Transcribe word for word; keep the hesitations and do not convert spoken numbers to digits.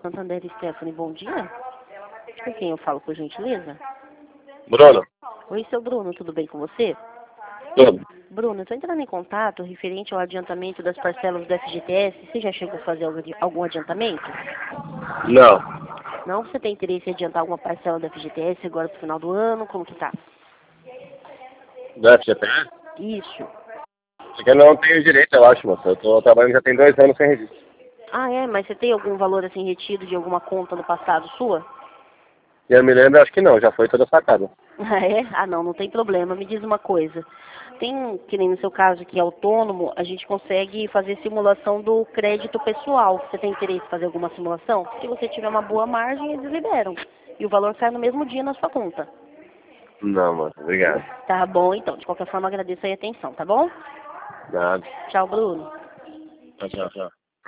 Santander Stephanie, bom dia. Com quem eu falo, por gentileza? Bruno. Oi, seu Bruno, tudo bem com você? Tudo. Bruno, eu estou entrando em contato referente ao adiantamento das parcelas do F G T S. Você já chegou a fazer algum adiantamento? Não. Não? Você tem interesse em adiantar alguma parcela do F G T S agora pro final do ano? Como que tá? Do F G T S? Isso. Porque eu não tenho direito, eu acho, moça. Eu tô trabalhando já tem dois anos sem registro. Ah, é? Mas você tem algum valor assim retido de alguma conta no passado sua? E eu me lembro, acho que não, já foi toda sacada. Ah, é? Ah, não, não tem problema. Me diz uma coisa. Tem, que nem no seu caso que é autônomo, a gente consegue fazer simulação do crédito pessoal. Você tem interesse em fazer alguma simulação? Se você tiver uma boa margem, eles liberam. E o valor cai no mesmo dia na sua conta. Não, moça, obrigado. Tá bom, então. De qualquer forma, agradeço aí a atenção, tá bom? Nada. Tchau, Bruno. Tchau, tchau, tchau.